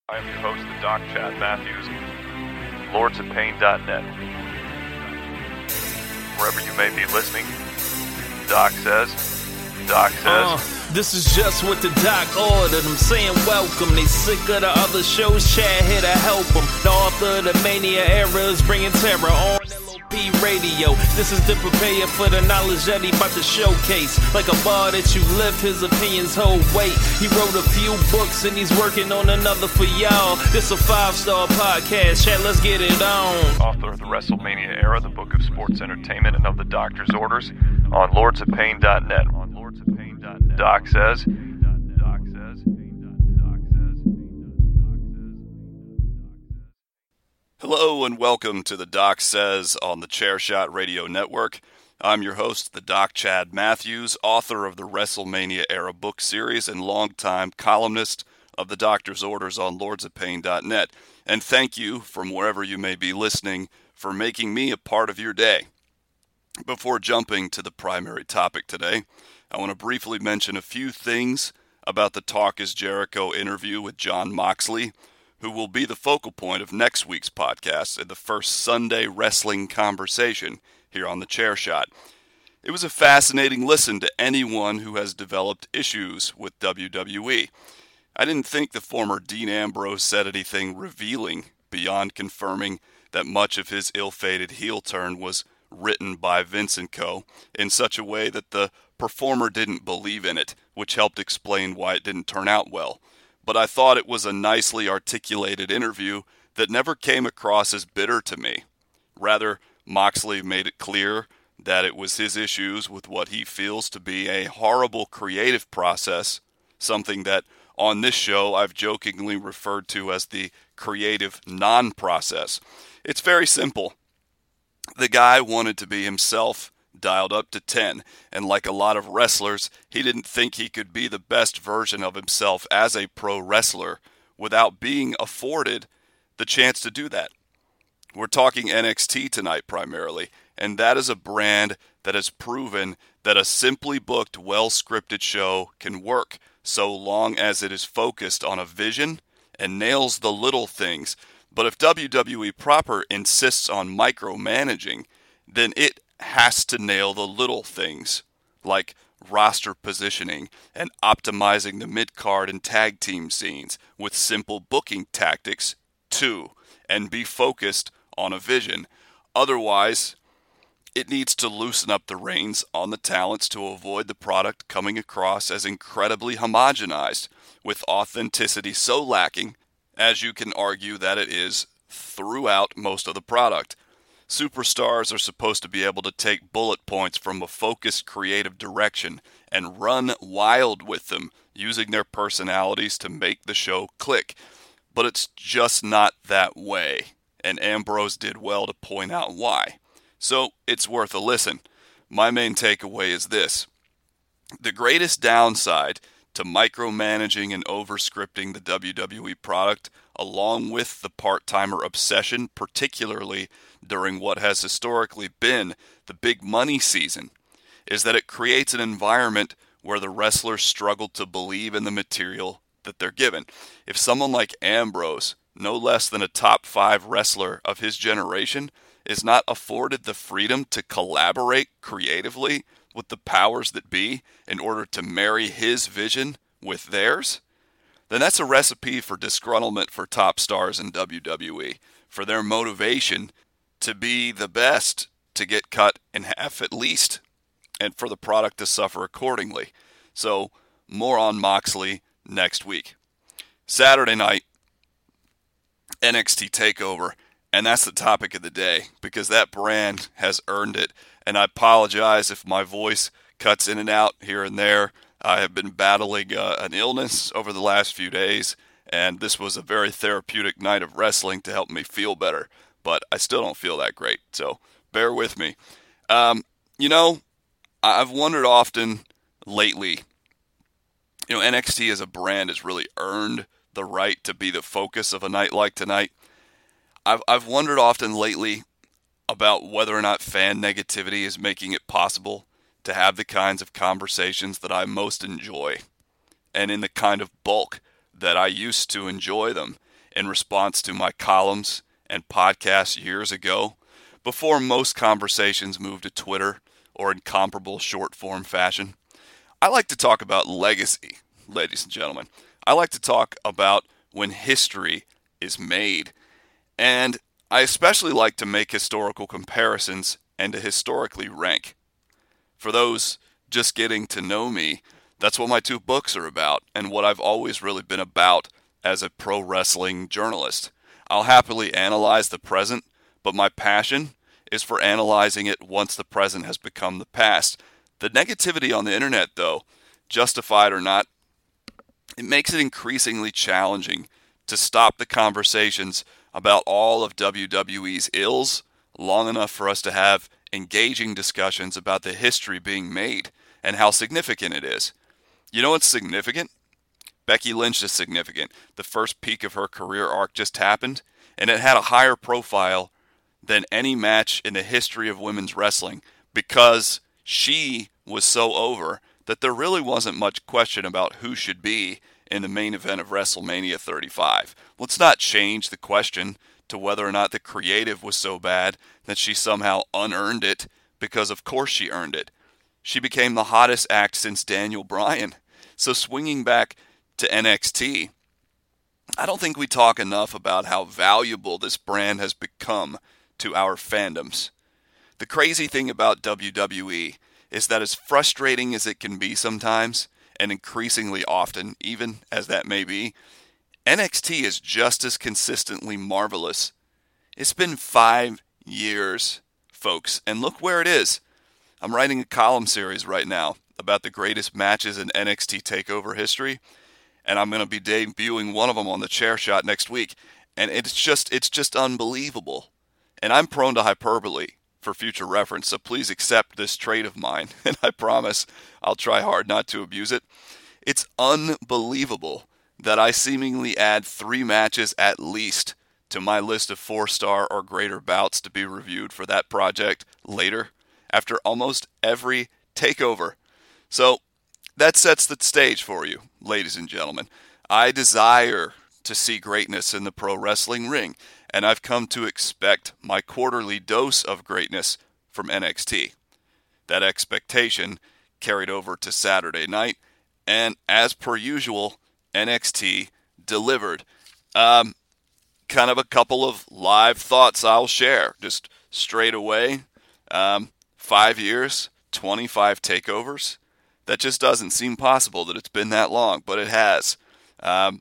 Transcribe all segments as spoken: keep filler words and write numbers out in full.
I am your host, the Doc Chad Matthews, lords of pain dot net. Wherever you may be listening, Doc says, Doc says. Uh, this is just what the Doc ordered. I'm saying welcome. They sick of the other shows. Chad here to help them. The author of the Mania era is bringing terror on L O P radio. This is to prepare you for the knowledge that he about to showcase. Like a bar that you lift, his opinions hold weight. He wrote a few books and he's working on another for y'all. This a five-star podcast. Chad, let's get it on. Author of the WrestleMania era, the book of sports entertainment, and of the doctor's orders on lords of pain dot net. On lords of pain dot net. Doc says. Doc says. Doc says. Hello and welcome to the Doc Says on the Chairshot Radio Network. I'm your host, the Doc Chad Matthews, author of the WrestleMania era book series and longtime columnist of the Doctor's Orders on lords of pain dot net. And thank you, from wherever you may be listening, for making me a part of your day. Before jumping to the primary topic today, I want to briefly mention a few things about the Talk is Jericho interview with Jon Moxley, who will be the focal point of next week's podcast and the first Sunday wrestling conversation here on the Chairshot. It was a fascinating listen to anyone who has developed issues with W W E. I didn't think the former Dean Ambrose said anything revealing beyond confirming that much of his ill-fated heel turn was written by Vince and Co. in such a way that the performer didn't believe in it, which helped explain why it didn't turn out well. But I thought it was a nicely articulated interview that never came across as bitter to me. Rather, Moxley made it clear that it was his issues with what he feels to be a horrible creative process, something that on this show I've jokingly referred to as the creative non-process. It's very simple. The guy wanted to be himself, dialed up to ten, and like a lot of wrestlers, he didn't think he could be the best version of himself as a pro wrestler without being afforded the chance to do that. We're talking N X T tonight primarily, and that is a brand that has proven that a simply booked, well-scripted show can work so long as it is focused on a vision and nails the little things. But if W W E proper insists on micromanaging, then it has to nail the little things, like roster positioning and optimizing the mid-card and tag team scenes with simple booking tactics too, and be focused on a vision. Otherwise, it needs to loosen up the reins on the talents to avoid the product coming across as incredibly homogenized, with authenticity so lacking as you can argue that it is throughout most of the product. Superstars are supposed to be able to take bullet points from a focused creative direction and run wild with them, using their personalities to make the show click. But it's just not that way, and Ambrose did well to point out why. So it's worth a listen. My main takeaway is this. The greatest downside to micromanaging and over-scripting the W W E product, along with the part-timer obsession, particularly during what has historically been the big money season, is that it creates an environment where the wrestlers struggle to believe in the material that they're given. If someone like Ambrose, no less than a top five wrestler of his generation, is not afforded the freedom to collaborate creatively with the powers that be in order to marry his vision with theirs, then that's a recipe for disgruntlement for top stars in W W E, for their motivation to be the best to get cut in half at least, and for the product to suffer accordingly. So, more on Moxley next week. Saturday night, N X T TakeOver, and that's the topic of the day, because that brand has earned it. And I apologize if my voice cuts in and out here and there. I have been battling uh, an illness over the last few days, and this was a very therapeutic night of wrestling to help me feel better. But I still don't feel that great, so bear with me. Um, you know, I've wondered often lately, you know, N X T as a brand has really earned the right to be the focus of a night like tonight. I've I've wondered often lately about whether or not fan negativity is making it possible to have the kinds of conversations that I most enjoy, and in the kind of bulk that I used to enjoy them. in response to my columns and podcasts years ago, before most conversations moved to Twitter or in comparable short-form fashion. I like to talk about legacy, ladies and gentlemen. I like to talk about when history is made. And I especially like to make historical comparisons and to historically rank. For those just getting to know me, that's what my two books are about and what I've always really been about as a pro wrestling journalist. I'll happily analyze the present, but my passion is for analyzing it once the present has become the past. The negativity on the internet, though, justified or not, it makes it increasingly challenging to stop the conversations about all of W W E's ills long enough for us to have engaging discussions about the history being made and how significant it is. You know what's significant? Becky Lynch is significant. The first peak of her career arc just happened, and it had a higher profile than any match in the history of women's wrestling because she was so over that there really wasn't much question about who should be in the main event of WrestleMania thirty-five. Let's not change the question to whether or not the creative was so bad that she somehow unearned it, because of course she earned it. She became the hottest act since Daniel Bryan. So swinging back to N X T, I don't think we talk enough about how valuable this brand has become to our fandoms. The crazy thing about W W E is that as frustrating as it can be sometimes, and increasingly often, even as that may be, N X T is just as consistently marvelous. It's been five years, folks, and look where it is. I'm writing a column series right now about the greatest matches in N X T TakeOver history, and I'm going to be debuting one of them on the Chair Shot next week, and it's just it's just unbelievable. And I'm prone to hyperbole for future reference, so please accept this trait of mine, and I promise I'll try hard not to abuse it. It's unbelievable that I seemingly add three matches at least to my list of four-star or greater bouts to be reviewed for that project later, after almost every takeover. So that sets the stage for you, ladies and gentlemen. I desire to see greatness in the pro wrestling ring, and I've come to expect my quarterly dose of greatness from N X T. That expectation carried over to Saturday night, and as per usual, N X T delivered. Um, kind of a couple of live thoughts I'll share, just straight away. Um, five years, twenty-five takeovers. That just doesn't seem possible that it's been that long, but it has. Um,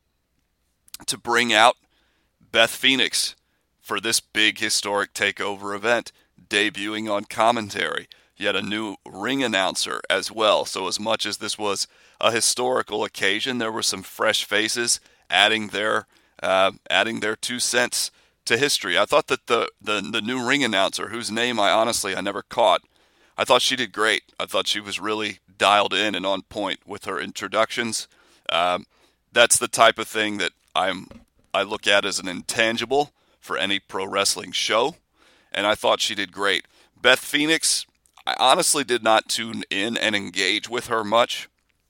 to bring out Beth Phoenix for this big historic takeover event, debuting on commentary. Yet a new ring announcer as well. So as much as this was a historical occasion, there were some fresh faces adding their uh, adding their two cents to history. I thought that the, the the new ring announcer, whose name I honestly I never caught, I thought she did great. I thought she was really dialed in and on point with her introductions. Um, that's the type of thing that I'm I look at as an intangible for any pro wrestling show, and I thought she did great. Beth Phoenix, I honestly did not tune in and engage with her much.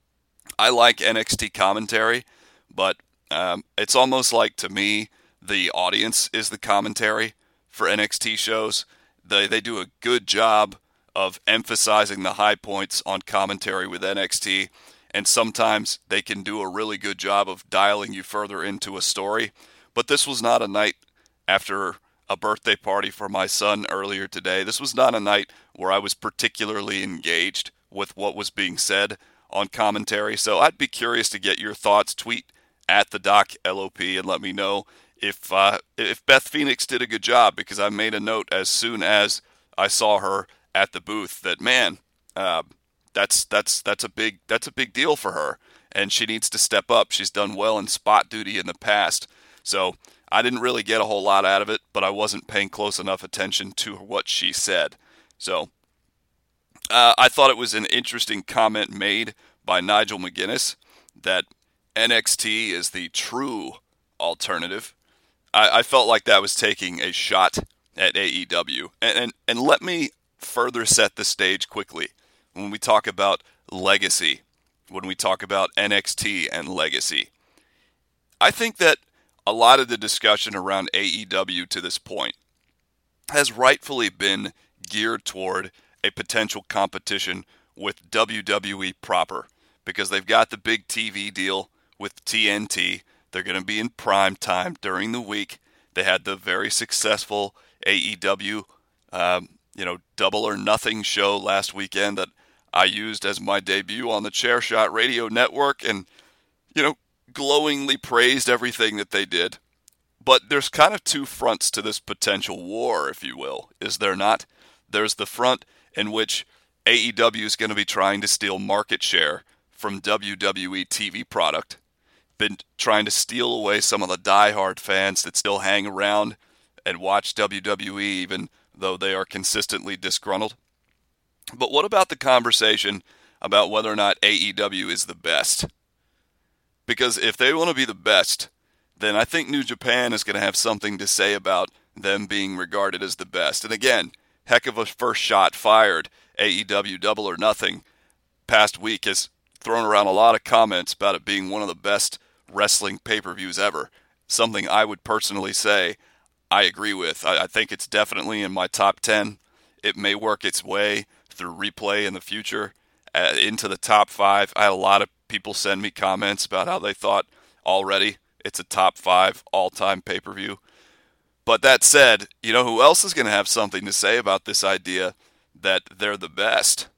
I like N X T commentary, but um, it's almost like, to me, the audience is the commentary for N X T shows. They they do a good job of emphasizing the high points on commentary with N X T, and sometimes they can do a really good job of dialing you further into a story. But this was not a night after a birthday party for my son earlier today. This was not a night where I was particularly engaged with what was being said on commentary. So I'd be curious to get your thoughts. Tweet at the Doc L O P and let me know if uh, if Beth Phoenix did a good job, because I made a note as soon as I saw her at the booth that, man, uh, that's that's that's a big that's a big deal for her, and she needs to step up. She's done well in spot duty in the past. So I didn't really get a whole lot out of it, but I wasn't paying close enough attention to what she said. So uh, I thought it was an interesting comment made by Nigel McGuinness that N X T is the true alternative. I, I felt like that was taking a shot at A E W. And, and, and let me further set the stage quickly when we talk about legacy, when we talk about N X T and legacy. I think that a lot of the discussion around A E W to this point has rightfully been geared toward a potential competition with W W E proper, because they've got the big T V deal with T N T. They're going to be in prime time during the week. They had the very successful A E W, um, you know, Double or Nothing show last weekend that I used as my debut on the Chairshot Radio Network, and, you know, glowingly praised everything that they did. But there's kind of two fronts to this potential war, if you will, is there not? There's the front in which A E W is going to be trying to steal market share from W W E T V product, been trying to steal away some of the diehard fans that still hang around and watch W W E even though they are consistently disgruntled. But what about the conversation about whether or not A E W is the best? Because if they want to be the best, then I think New Japan is going to have something to say about them being regarded as the best. And again, heck of a first shot fired. A E W Double or Nothing past week has thrown around a lot of comments about it being one of the best wrestling pay-per-views ever. Something I would personally say I agree with. I, I think it's definitely in my top ten. It may work its way through replay in the future uh, into the top five. I had a lot of people send me comments about how they thought already it's a top five all-time pay-per-view. But that said, you know who else is going to have something to say about this idea that they're the best?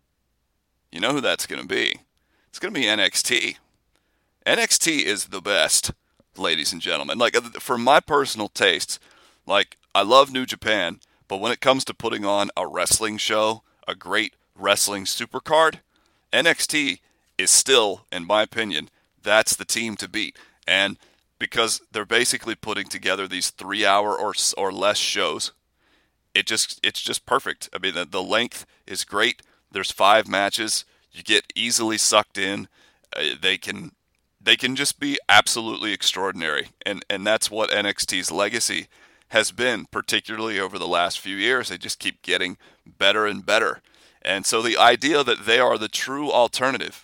You know who that's going to be? It's going to be N X T. N X T is the best, ladies and gentlemen. Like, for my personal tastes, like, I love New Japan, but when it comes to putting on a wrestling show, a great wrestling supercard, N X T is still, in my opinion, that's the team to beat. And because they're basically putting together these three-hour or or less shows, it just it's just perfect. I mean, the, the length is great. There's five matches. You get easily sucked in. Uh, they can they can just be absolutely extraordinary, and and that's what N X T's legacy has been, particularly over the last few years. They just keep getting better and better. And so the idea that they are the true alternative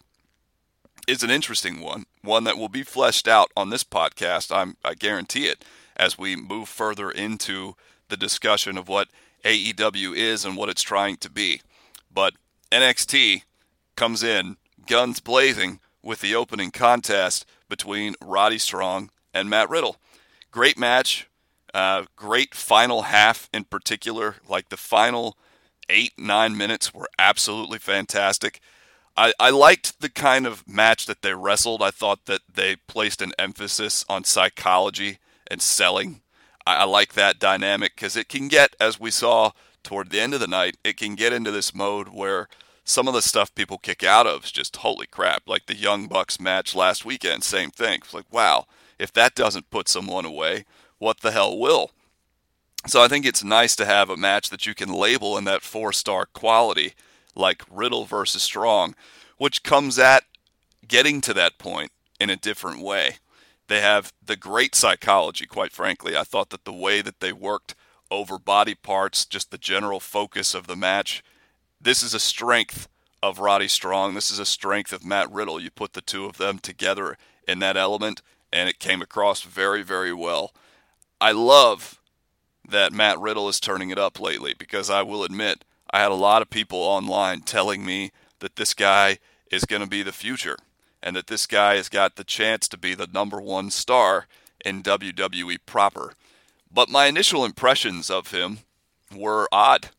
is an interesting one, one that will be fleshed out on this podcast, I'm, I guarantee it, as we move further into the discussion of what A E W is and what it's trying to be. But N X T comes in guns blazing with the opening contest between Roddy Strong and Matt Riddle. Great match, uh, great final half in particular, like the final eight, nine minutes were absolutely fantastic. I, I liked the kind of match that they wrestled. I thought that they placed an emphasis on psychology and selling. I, I like that dynamic because it can get, as we saw toward the end of the night, it can get into this mode where some of the stuff people kick out of is just holy crap. Like the Young Bucks match last weekend, same thing. It's like, wow, if that doesn't put someone away, what the hell will? So I think it's nice to have a match that you can label in that four-star quality, like Riddle versus Strong, which comes at getting to that point in a different way. They have the great psychology, quite frankly. I thought that the way that they worked over body parts, just the general focus of the match, this is a strength of Roddy Strong. This is a strength of Matt Riddle. You put the two of them together in that element, and it came across very, very well. I love that Matt Riddle is turning it up lately, because I will admit, I had a lot of people online telling me that this guy is going to be the future and that this guy has got the chance to be the number one star in W W E proper. But my initial impressions of him were odd.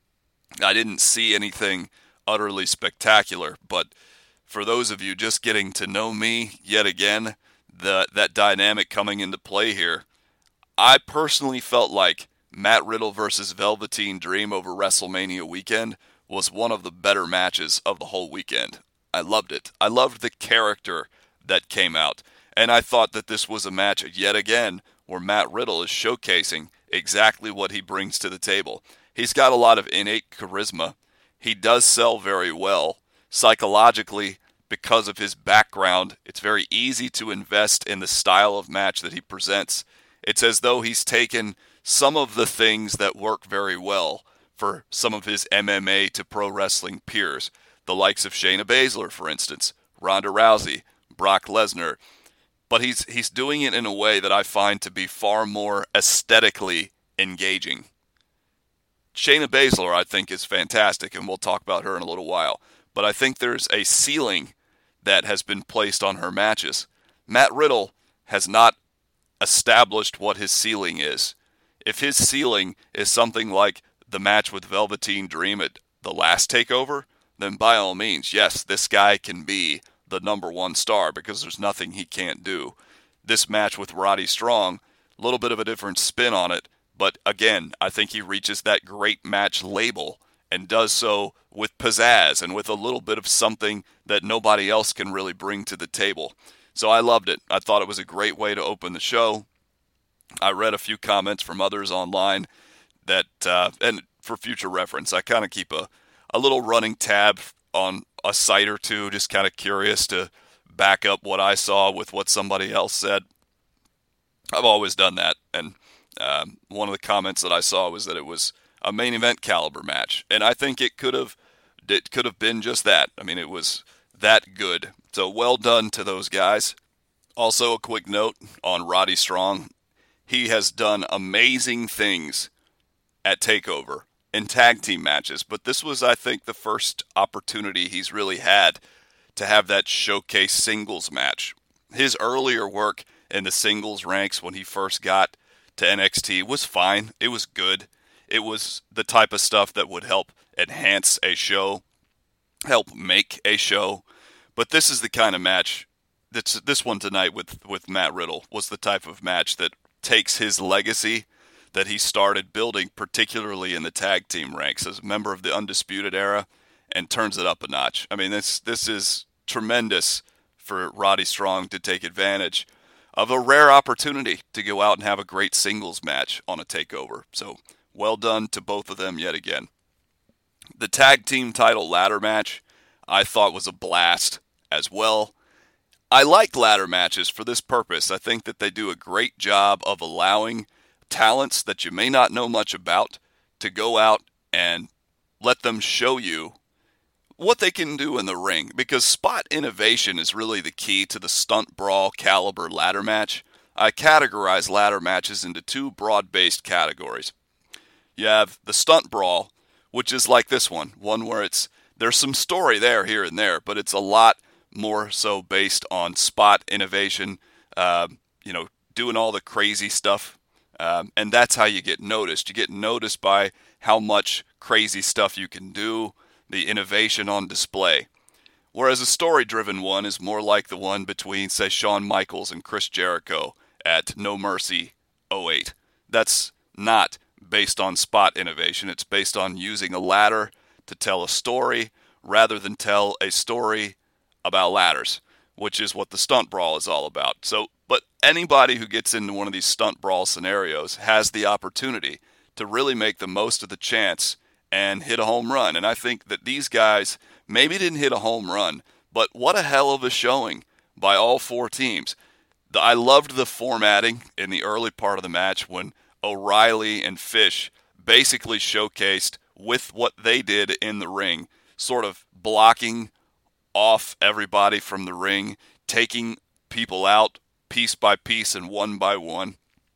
I didn't see anything utterly spectacular, but for those of you just getting to know me yet again, the, that dynamic coming into play here, I personally felt like Matt Riddle versus Velveteen Dream over WrestleMania weekend was one of the better matches of the whole weekend. I loved it. I loved the character that came out. And I thought that this was a match, yet again, where Matt Riddle is showcasing exactly what he brings to the table. He's got a lot of innate charisma. He does sell very well. Psychologically, because of his background, it's very easy to invest in the style of match that he presents. It's as though he's taken some of the things that work very well for some of his M M A to pro wrestling peers, the likes of Shayna Baszler, for instance, Ronda Rousey, Brock Lesnar. but he's he's doing it in a way that I find to be far more aesthetically engaging. Shayna Baszler, I think, is fantastic, and we'll talk about her in a little while. But I think there's a ceiling that has been placed on her matches. Matt Riddle has not established what his ceiling is. If his ceiling is something like the match with Velveteen Dream at the last TakeOver, then by all means, yes, this guy can be the number one star because there's nothing he can't do. This match with Roddy Strong, a little bit of a different spin on it, but again, I think he reaches that great match label and does so with pizzazz and with a little bit of something that nobody else can really bring to the table. So I loved it. I thought it was a great way to open the show. I read a few comments from others online that, uh, and for future reference, I kind of keep a, a little running tab on a site or two, just kind of curious to back up what I saw with what somebody else said. I've always done that, and um, one of the comments that I saw was that it was a main event caliber match, and I think it could have it could have been just that. I mean, it was that good. So well done to those guys. Also, a quick note on Roddy Strong. He has done amazing things at TakeOver in tag team matches, but this was, I think, the first opportunity he's really had to have that showcase singles match. His earlier work in the singles ranks when he first got to N X T was fine. It was good. It was the type of stuff that would help enhance a show, help make a show. But this is the kind of match, that's, this one tonight with, with Matt Riddle was the type of match that takes his legacy that he started building, particularly in the tag team ranks as a member of the Undisputed Era, and turns it up a notch. I mean, this this is tremendous for Roddy Strong to take advantage of a rare opportunity to go out and have a great singles match on a TakeOver. So well done to both of them yet again. The tag team title ladder match I thought was a blast as well. I like ladder matches for this purpose. I think that they do a great job of allowing talents that you may not know much about to go out and let them show you what they can do in the ring, because spot innovation is really the key to the stunt brawl caliber ladder match. I categorize ladder matches into two broad-based categories. You have the stunt brawl, which is like this one, one where it's there's some story there, here and there, but it's a lot more so based on spot innovation, uh, you know, doing all the crazy stuff. Um, and that's how you get noticed. You get noticed by how much crazy stuff you can do, the innovation on display. Whereas a story-driven one is more like the one between, say, Shawn Michaels and Chris Jericho at No Mercy oh eight. That's not based on spot innovation. It's based on using a ladder to tell a story rather than tell a story about ladders, which is what the stunt brawl is all about. So, but anybody who gets into one of these stunt brawl scenarios has the opportunity to really make the most of the chance and hit a home run. And I think that these guys maybe didn't hit a home run, but what a hell of a showing by all four teams. The, I loved the formatting in the early part of the match when O'Reilly and Fish basically showcased with what they did in the ring, sort of blocking off everybody from the ring, taking people out piece by piece and one by one.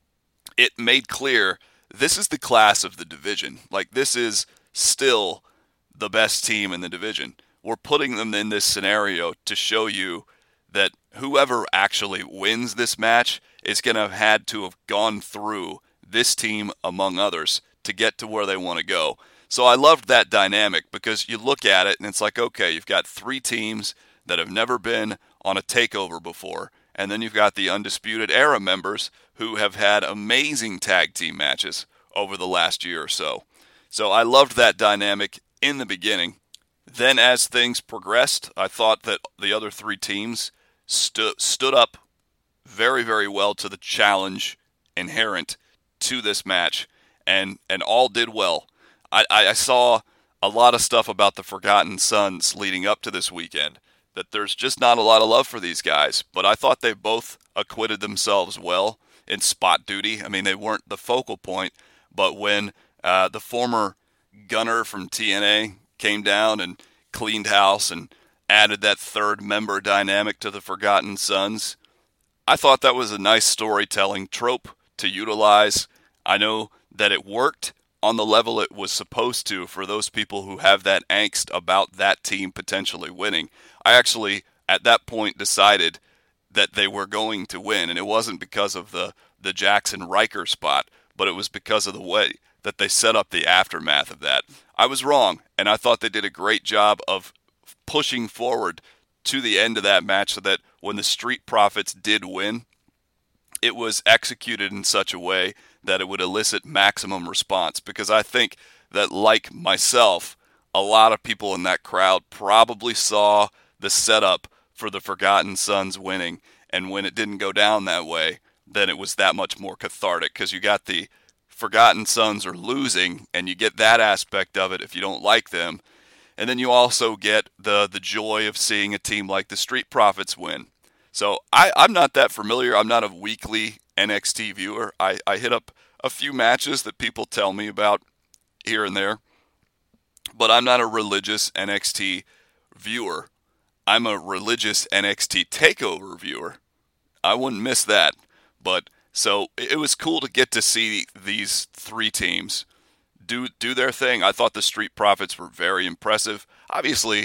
It made clear this is the class of the division. Like, this is still the best team in the division. We're putting them in this scenario to show you that whoever actually wins this match is going to have had to have gone through this team, among others, to get to where they want to go. So I loved that dynamic because you look at it and it's like, okay, you've got three teams that have never been on a takeover before, and then you've got the Undisputed Era members who have had amazing tag team matches over the last year or so. So I loved that dynamic in the beginning. Then as things progressed, I thought that the other three teams stu- stood up very, very well to the challenge inherent to this match, and, and all did well. I, I saw a lot of stuff about the Forgotten Sons leading up to this weekend, that there's just not a lot of love for these guys, but I thought they both acquitted themselves well in spot duty. I mean, they weren't the focal point, but when uh, the former Gunner from T N A came down and cleaned house and added that third member dynamic to the Forgotten Sons, I thought that was a nice storytelling trope to utilize. I know that it worked on the level it was supposed to for those people who have that angst about that team potentially winning. I actually, at that point, decided that they were going to win, and it wasn't because of the, the Jackson Riker spot, but it was because of the way that they set up the aftermath of that. I was wrong, and I thought they did a great job of pushing forward to the end of that match so that when the Street Profits did win, it was executed in such a way that it would elicit maximum response. Because I think that, like myself, a lot of people in that crowd probably saw the setup for the Forgotten Sons winning, and when it didn't go down that way, then it was that much more cathartic, because you got the Forgotten Sons are losing, and you get that aspect of it if you don't like them. And then you also get the the joy of seeing a team like the Street Profits win. So I, I'm not that familiar. I'm not a weekly N X T viewer. I, I hit up a few matches that people tell me about here and there. But I'm not a religious N X T viewer. I'm a religious N X T TakeOver viewer. I wouldn't miss that. But so it was cool to get to see these three teams do do their thing. I thought the Street Profits were very impressive. Obviously,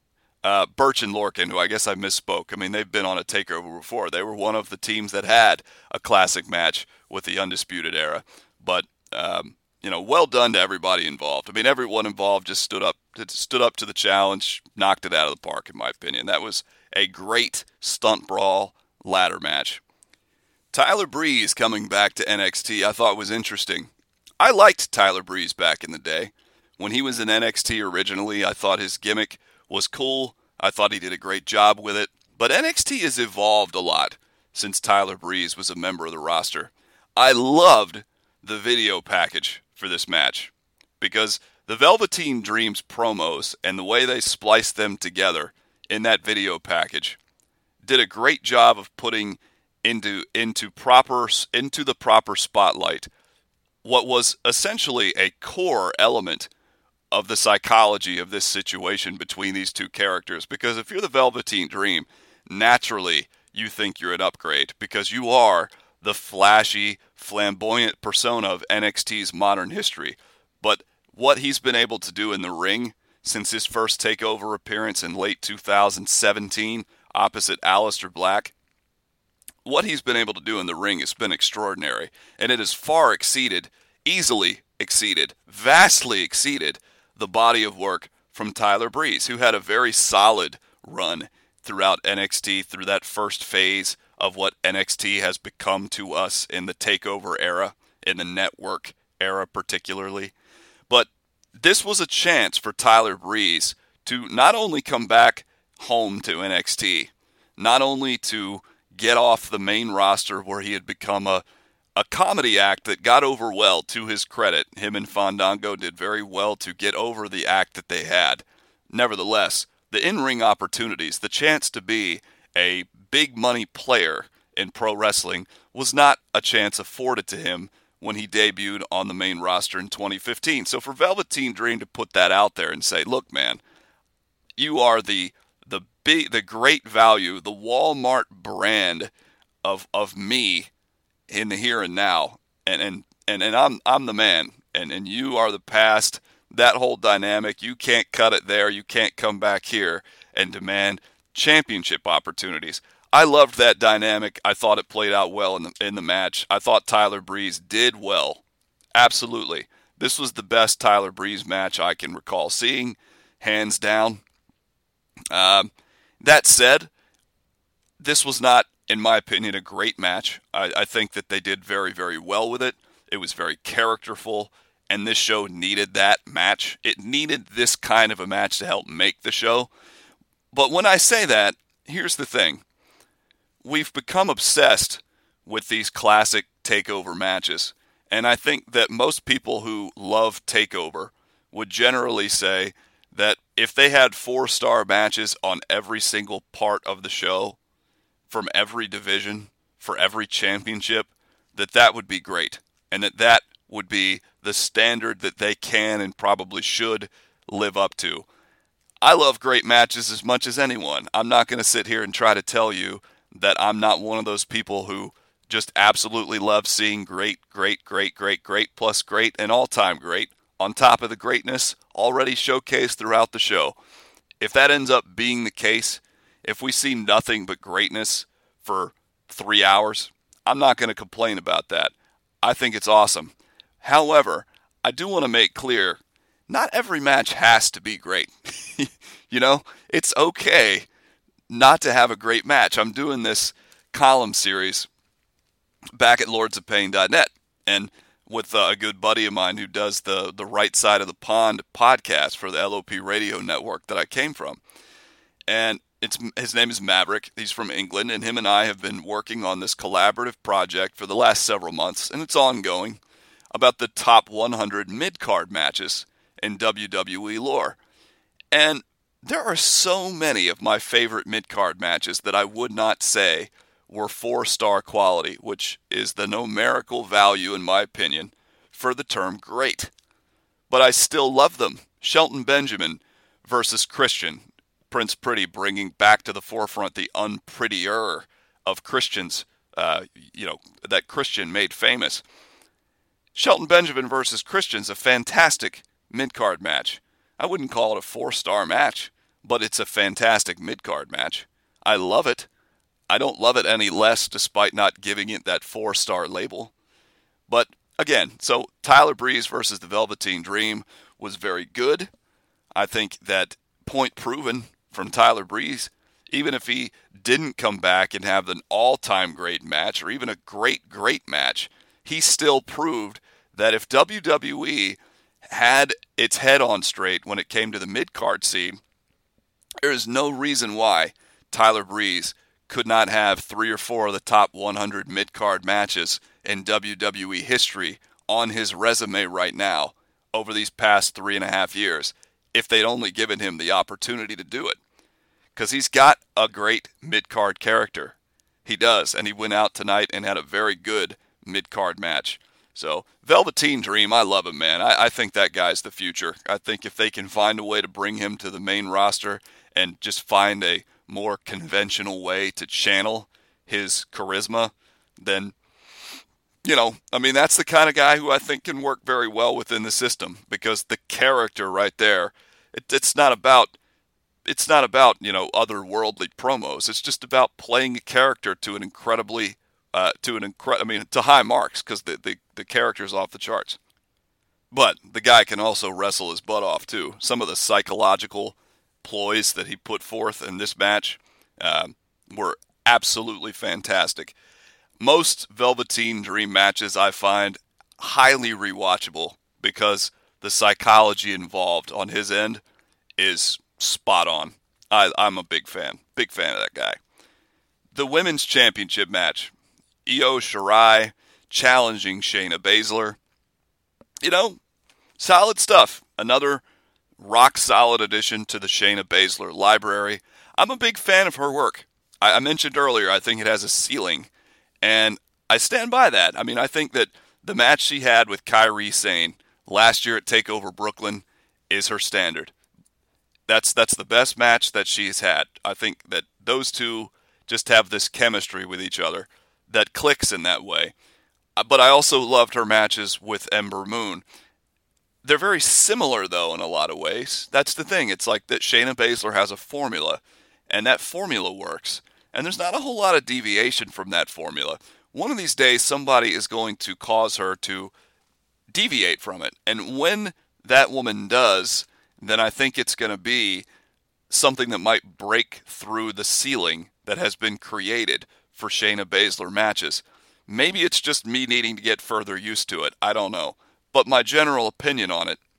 uh, Burch and Lorcan, who I guess I misspoke. I mean, they've been on a TakeOver before. They were one of the teams that had a classic match with the Undisputed Era. But, um, you know, well done to everybody involved. I mean, everyone involved just stood up, stood up to the challenge, knocked it out of the park, in my opinion. That was a great stunt brawl ladder match. Tyler Breeze coming back to N X T I thought was interesting. I liked Tyler Breeze back in the day. When he was in N X T originally, I thought his gimmick was cool. I thought he did a great job with it. But N X T has evolved a lot since Tyler Breeze was a member of the roster. I loved the video package for this match because the Velveteen Dreams promos and the way they spliced them together in that video package did a great job of putting into into proper into the proper spotlight what was essentially a core element of the psychology of this situation between these two characters. Because if you're the Velveteen Dream, naturally you think you're an upgrade because you are the flashy, flamboyant persona of N X T's modern history. But what he's been able to do in the ring since his first TakeOver appearance in late two thousand seventeen opposite Aleister Black, what he's been able to do in the ring has been extraordinary, and it has far exceeded, easily exceeded, vastly exceeded the body of work from Tyler Breeze, who had a very solid run throughout N X T through that first phase of what N X T has become to us in the TakeOver era, in the network era particularly. But this was a chance for Tyler Breeze to not only come back home to N X T, not only to get off the main roster where he had become a, a comedy act that got over well, to his credit. Him and Fandango did very well to get over the act that they had. Nevertheless, the in-ring opportunities, the chance to be a big money player in pro wrestling was not a chance afforded to him when he debuted on the main roster in twenty fifteen. So for Velveteen Dream to put that out there and say, look, man, you are the the big, the great value, the Walmart brand of of me in the here and now, and and and, and I'm I'm the man, and, and you are the past. That whole dynamic, you can't cut it there. You can't come back here and demand championship opportunities. I loved that dynamic. I thought it played out well in the in the match. I thought Tyler Breeze did well. Absolutely. This was the best Tyler Breeze match I can recall seeing, hands down. Um, that said, this was not, in my opinion, a great match. I, I think that they did very, very well with it. It was very characterful, and this show needed that match. It needed this kind of a match to help make the show. But when I say that, here's the thing. We've become obsessed with these classic TakeOver matches, and I think that most people who love TakeOver would generally say that if they had four-star matches on every single part of the show, from every division, for every championship, that that would be great, and that that would be the standard that they can and probably should live up to. I love great matches as much as anyone. I'm not going to sit here and try to tell you that I'm not one of those people who just absolutely love seeing great, great, great, great, great, plus great, and all-time great on top of the greatness already showcased throughout the show. If that ends up being the case, if we see nothing but greatness for three hours, I'm not going to complain about that. I think it's awesome. However, I do want to make clear, not every match has to be great. You know, it's okay not to have a great match. I'm doing this column series back at lords of pain dot net, and with uh, a good buddy of mine who does the, the Right Side of the Pond podcast for the L O P radio network that I came from. And it's his name is Maverick. He's from England, and him and I have been working on this collaborative project for the last several months, and it's ongoing, about the top one hundred mid-card matches in W W E lore. And there are so many of my favorite mid-card matches that I would not say were four-star quality, which is the numerical value, in my opinion, for the term great. But I still love them. Shelton Benjamin versus Christian. Prince Pretty bringing back to the forefront the unprettier of Christian's, uh, you know, that Christian made famous. Shelton Benjamin versus Christian's a fantastic mid-card match. I wouldn't call it a four-star match, but it's a fantastic mid-card match. I love it. I don't love it any less despite not giving it that four-star label. But again, so Tyler Breeze versus the Velveteen Dream was very good. I think that point proven from Tyler Breeze, even if he didn't come back and have an all-time great match or even a great, great match, he still proved that if W W E had its head on straight when it came to the mid-card scene, there is no reason why Tyler Breeze could not have three or four of the top one hundred mid-card matches in W W E history on his resume right now over these past three and a half years, if they'd only given him the opportunity to do it. Because he's got a great mid-card character. He does, and he went out tonight and had a very good mid-card match. So, Velveteen Dream, I love him, man. I, I think that guy's the future. I think if they can find a way to bring him to the main roster and just find a more conventional way to channel his charisma, then, you know, I mean, that's the kind of guy who I think can work very well within the system, because the character right there, it, it's not about, it's not about, you know, otherworldly promos. It's just about playing a character to an incredibly, uh, to an incre- I mean, to high marks, because the, the, the character's off the charts. But the guy can also wrestle his butt off, too. Some of the psychological ploys that he put forth in this match uh, were absolutely fantastic. Most Velveteen Dream matches I find highly rewatchable because the psychology involved on his end is spot on. I, I'm a big fan. Big fan of that guy. The Women's Championship match. Io Shirai challenging Shayna Baszler. You know, solid stuff. Another rock-solid addition to the Shayna Baszler library. I'm a big fan of her work. I, I mentioned earlier, I think it has a ceiling, and I stand by that. I mean, I think that the match she had with Kairi Sane last year at TakeOver Brooklyn is her standard. That's that's the best match that she's had. I think that those two just have this chemistry with each other that clicks in that way. But I also loved her matches with Ember Moon. They're very similar, though, in a lot of ways. That's the thing. It's like that Shayna Baszler has a formula, and that formula works. And there's not a whole lot of deviation from that formula. One of these days, somebody is going to cause her to deviate from it. And when that woman does, then I think it's going to be something that might break through the ceiling that has been created for Shayna Baszler matches. Maybe it's just me needing to get further used to it. I don't know. But my general opinion on it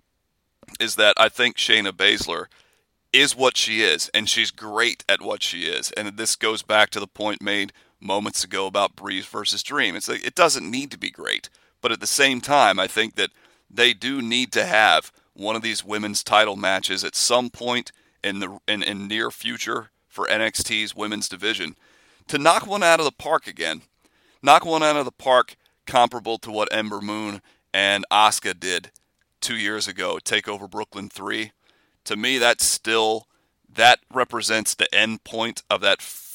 is that I think Shayna Baszler is what she is, and she's great at what she is. And this goes back to the point made moments ago about Breeze versus Dream. It's like, it doesn't need to be great, but at the same time, I think that they do need to have one of these women's title matches at some point in the in, in near future for N X T's women's division to knock one out of the park again. Knock one out of the park comparable to what Ember Moon and Asuka did two years ago, TakeOver Brooklyn three. To me, that's still, that represents the end point of that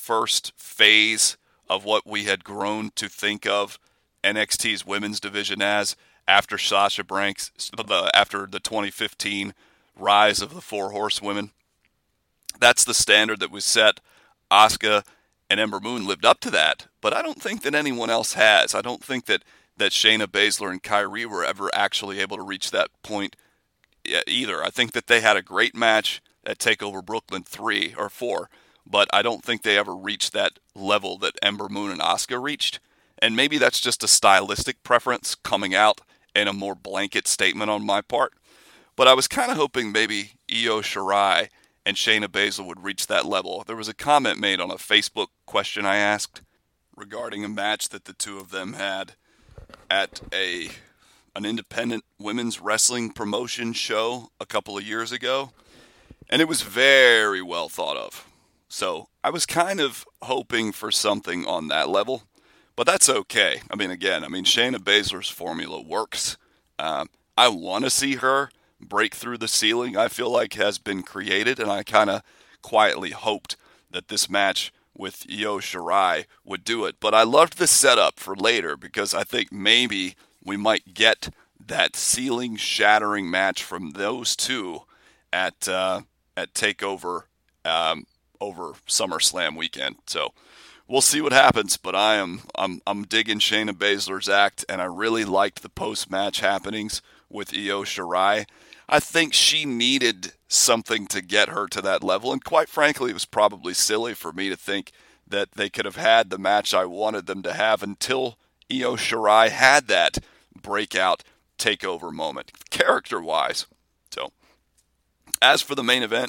first phase of what we had grown to think of N X T's women's division as after Sasha Banks, after the twenty fifteen rise of the Four Horsewomen. That's the standard that was set. Asuka and Ember Moon lived up to that, but I don't think that anyone else has. I don't think that, that Shayna Baszler and Kyrie were ever actually able to reach that point either. I think that they had a great match at TakeOver Brooklyn three or four, but I don't think they ever reached that level that Ember Moon and Asuka reached. And maybe that's just a stylistic preference coming out in a more blanket statement on my part. But I was kind of hoping maybe Io Shirai and Shayna Baszler would reach that level. There was a comment made on a Facebook question I asked regarding a match that the two of them had at a an independent women's wrestling promotion show a couple of years ago. And it was very well thought of. So I was kind of hoping for something on that level. But that's okay. I mean, again, I mean, Shayna Baszler's formula works. Um, I want to see her break through the ceiling I feel like has been created, and I kind of quietly hoped that this match with Io Shirai would do it. But I loved the setup for later because I think maybe we might get that ceiling-shattering match from those two at uh, at TakeOver um, over SummerSlam weekend. So we'll see what happens, but I am I'm I'm digging Shayna Baszler's act, and I really liked the post-match happenings with Io Shirai. I think she needed something to get her to that level, and quite frankly, it was probably silly for me to think that they could have had the match I wanted them to have until Io Shirai had that breakout takeover moment, character-wise. So, as for the main event,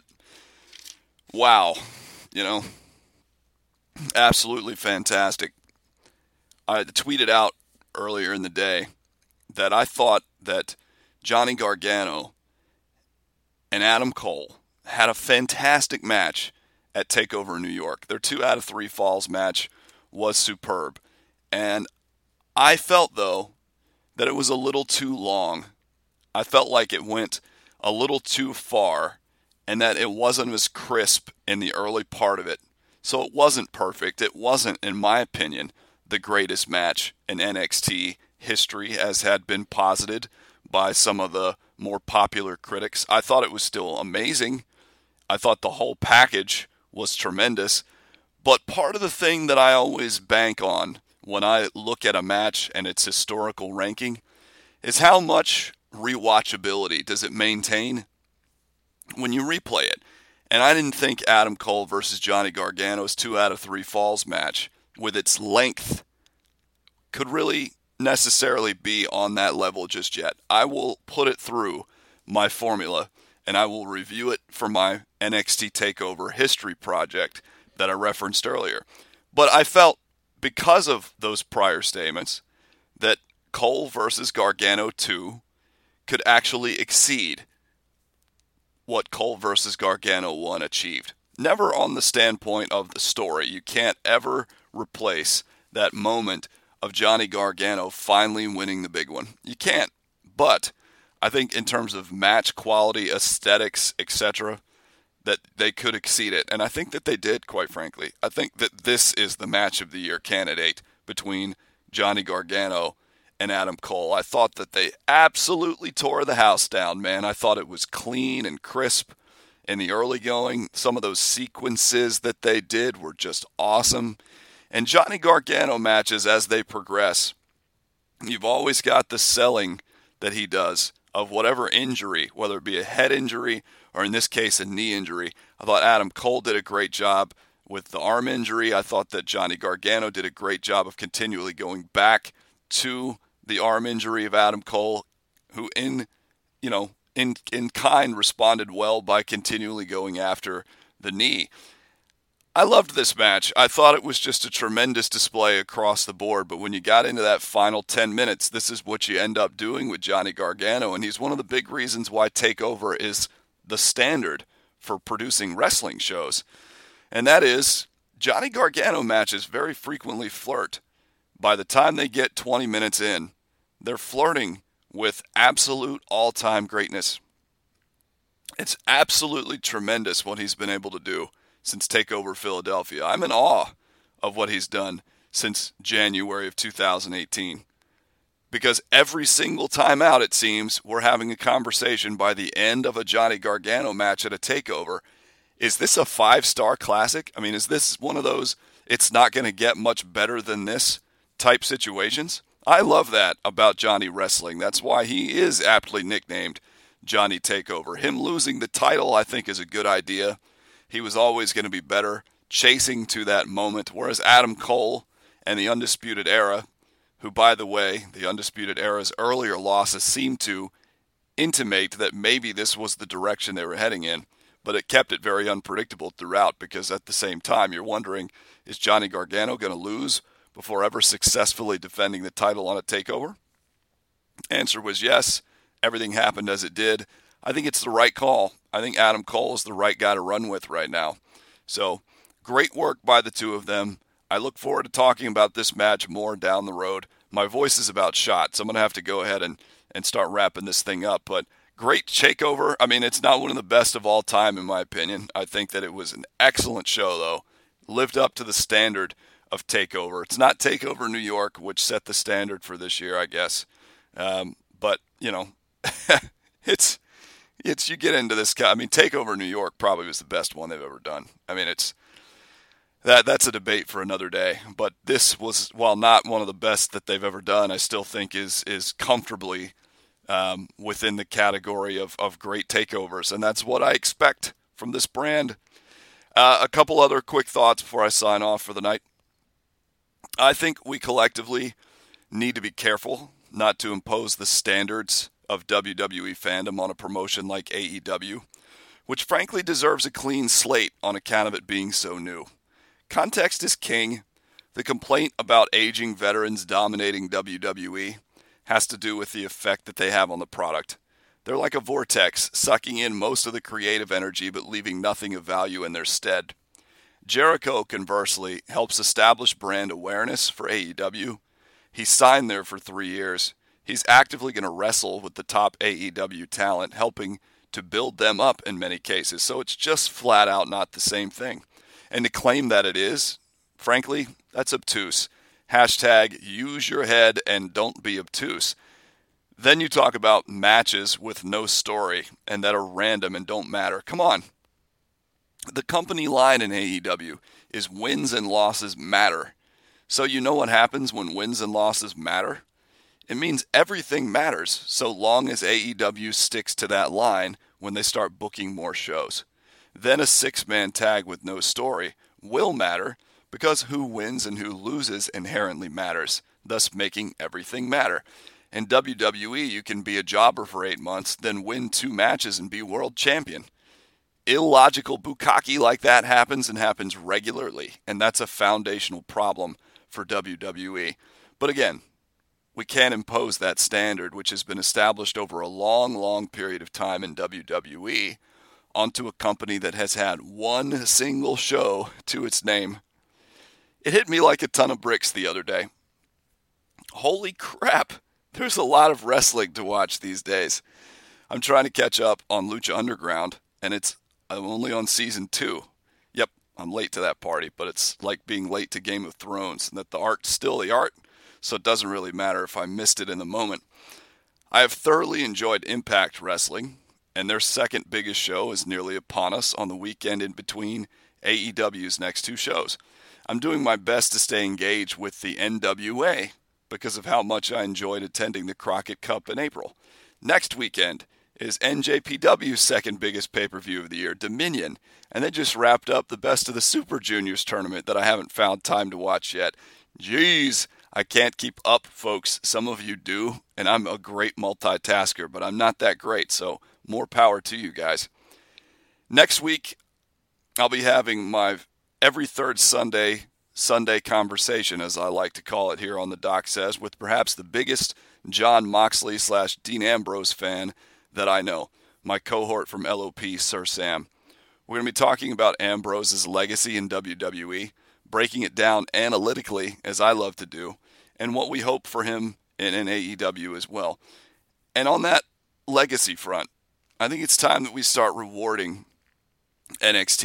wow, you know, absolutely fantastic. I tweeted out earlier in the day that I thought that Johnny Gargano and Adam Cole had a fantastic match at TakeOver New York. Their two out of three falls match was superb. And I felt, though, that it was a little too long. I felt like it went a little too far and that it wasn't as crisp in the early part of it. So it wasn't perfect. It wasn't, in my opinion, the greatest match in N X T history, as had been posited by some of the more popular critics. I thought it was still amazing. I thought the whole package was tremendous. But part of the thing that I always bank on when I look at a match and its historical ranking is how much rewatchability does it maintain when you replay it. And I didn't think Adam Cole versus Johnny Gargano's two out of three falls match, with its length, could really necessarily be on that level just yet. I will put it through my formula, and I will review it for my N X T TakeOver history project that I referenced earlier. But I felt, because of those prior statements, that Cole versus Gargano two could actually exceed what Cole versus Gargano one achieved. Never on the standpoint of the story. You can't ever replace that moment of Johnny Gargano finally winning the big one. You can't. But I think in terms of match quality, aesthetics, et cetera, that they could exceed it. And I think that they did, quite frankly. I think that this is the match of the year candidate between Johnny Gargano and Adam Cole. I thought that they absolutely tore the house down, man. I thought it was clean and crisp in the early going. Some of those sequences that they did were just awesome. And Johnny Gargano matches, as they progress, you've always got the selling that he does of whatever injury, whether it be a head injury or in this case a knee injury. I thought Adam Cole did a great job with the arm injury. I thought that Johnny Gargano did a great job of continually going back to the arm injury of Adam Cole, who in, you know, in in kind responded well by continually going after the knee. I loved this match. I thought it was just a tremendous display across the board, but when you got into that final ten minutes, this is what you end up doing with Johnny Gargano, and he's one of the big reasons why TakeOver is the standard for producing wrestling shows. And that is, Johnny Gargano matches very frequently flirt. By the time they get twenty minutes in, they're flirting with absolute all-time greatness. It's absolutely tremendous what he's been able to do since TakeOver Philadelphia. I'm in awe of what he's done since January of two thousand eighteen. Because every single time out, it seems, we're having a conversation by the end of a Johnny Gargano match at a TakeOver. Is this a five-star classic? I mean, is this one of those, it's not going to get much better than this type situations? I love that about Johnny Wrestling. That's why he is aptly nicknamed Johnny Takeover. Him losing the title, I think, is a good idea. He was always going to be better, chasing to that moment, whereas Adam Cole and the Undisputed Era, who, by the way, the Undisputed Era's earlier losses seemed to intimate that maybe this was the direction they were heading in, but it kept it very unpredictable throughout, because at the same time, you're wondering, is Johnny Gargano going to lose before ever successfully defending the title on a TakeOver? Answer was yes. Everything happened as it did. I think it's the right call. I think Adam Cole is the right guy to run with right now. So, great work by the two of them. I look forward to talking about this match more down the road. My voice is about shot, so I'm going to have to go ahead and, and start wrapping this thing up. But great takeover. I mean, it's not one of the best of all time, in my opinion. I think that it was an excellent show, though. Lived up to the standard of TakeOver. It's not TakeOver New York, which set the standard for this year, I guess. Um, but, you know, it's, it's, you get into this, I mean, TakeOver New York probably was the best one they've ever done. I mean, it's, That that's a debate for another day, but this was, while not one of the best that they've ever done, I still think is is comfortably um, within the category of, of great takeovers, and that's what I expect from this brand. Uh, a couple other quick thoughts before I sign off for the night. I think we collectively need to be careful not to impose the standards of W W E fandom on a promotion like A E W, which frankly deserves a clean slate on account of it being so new. Context is king. The complaint about aging veterans dominating W W E has to do with the effect that they have on the product. They're like a vortex, sucking in most of the creative energy but leaving nothing of value in their stead. Jericho, conversely, helps establish brand awareness for A E W. He's signed there for three years. He's actively going to wrestle with the top A E W talent, helping to build them up in many cases. So it's just flat out not the same thing. And to claim that it is, frankly, that's obtuse. Hashtag use your head and don't be obtuse. Then you talk about matches with no story and that are random and don't matter. Come on. The company line in A E W is wins and losses matter. So you know what happens when wins and losses matter? It means everything matters so long as A E W sticks to that line when they start booking more shows. Then a six-man tag with no story will matter because who wins and who loses inherently matters, thus making everything matter. In W W E, you can be a jobber for eight months, then win two matches and be world champion. Illogical bukkake like that happens and happens regularly, and that's a foundational problem for W W E. But again, we can't impose that standard, which has been established over a long, long period of time in W W E, onto a company that has had one single show to its name. It hit me like a ton of bricks the other day. Holy crap, there's a lot of wrestling to watch these days. I'm trying to catch up on Lucha Underground, and it's I'm only on season two. Yep, I'm late to that party, but it's like being late to Game of Thrones, and that the art's still the art, so it doesn't really matter if I missed it in the moment. I have thoroughly enjoyed Impact Wrestling, and their second biggest show is nearly upon us on the weekend in between A E W's next two shows. I'm doing my best to stay engaged with the N W A because of how much I enjoyed attending the Crockett Cup in April. Next weekend is N J P W's second biggest pay-per-view of the year, Dominion, and they just wrapped up the Best of the Super Juniors tournament that I haven't found time to watch yet. Jeez, I can't keep up, folks. Some of you do, and I'm a great multitasker, but I'm not that great, so more power to you guys. Next week, I'll be having my every third Sunday, Sunday conversation, as I like to call it here on the Doc Says, with perhaps the biggest John Moxley slash Dean Ambrose fan that I know, my cohort from L O P, Sir Sam. We're going to be talking about Ambrose's legacy in W W E, breaking it down analytically, as I love to do, and what we hope for him in, in A E W as well. And on that legacy front, I think it's time that we start rewarding N X Ts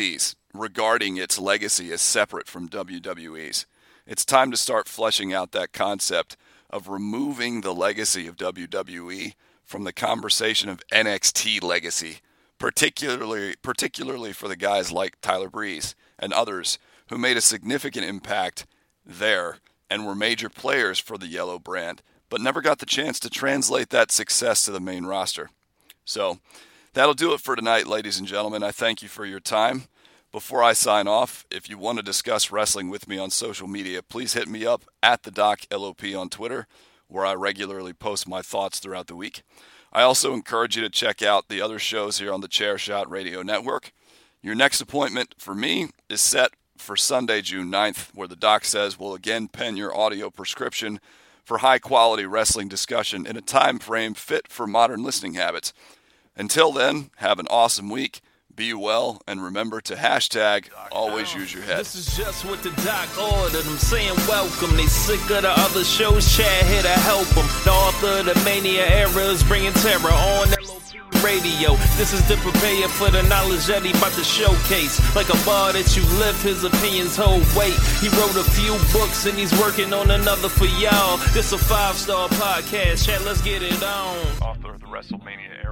regarding its legacy as separate from W W E's. It's time to start fleshing out that concept of removing the legacy of W W E from the conversation of N X T legacy, particularly particularly for the guys like Tyler Breeze and others who made a significant impact there and were major players for the Yellow brand, but never got the chance to translate that success to the main roster. So that'll do it for tonight, ladies and gentlemen. I thank you for your time. Before I sign off, if you want to discuss wrestling with me on social media, please hit me up at the Doc L O P on Twitter, where I regularly post my thoughts throughout the week. I also encourage you to check out the other shows here on the Chairshot Radio Network. Your next appointment for me is set for Sunday, June ninth, where the Doc Says will again pen your audio prescription for high-quality wrestling discussion in a time frame fit for modern listening habits. Until then, have an awesome week. Be well, and remember to hashtag always use your head. This is just what the Doc ordered. I'm saying welcome. They sick of the other shows. Chad here to help them. The author of the Mania era is bringing terror on L O P Radio. This is to prepare you for the knowledge that he about to showcase. Like a bar that you lift, his opinions hold weight. He wrote a few books and he's working on another for y'all. This a five-star podcast. Chad, let's get it on. Author of the WrestleMania era.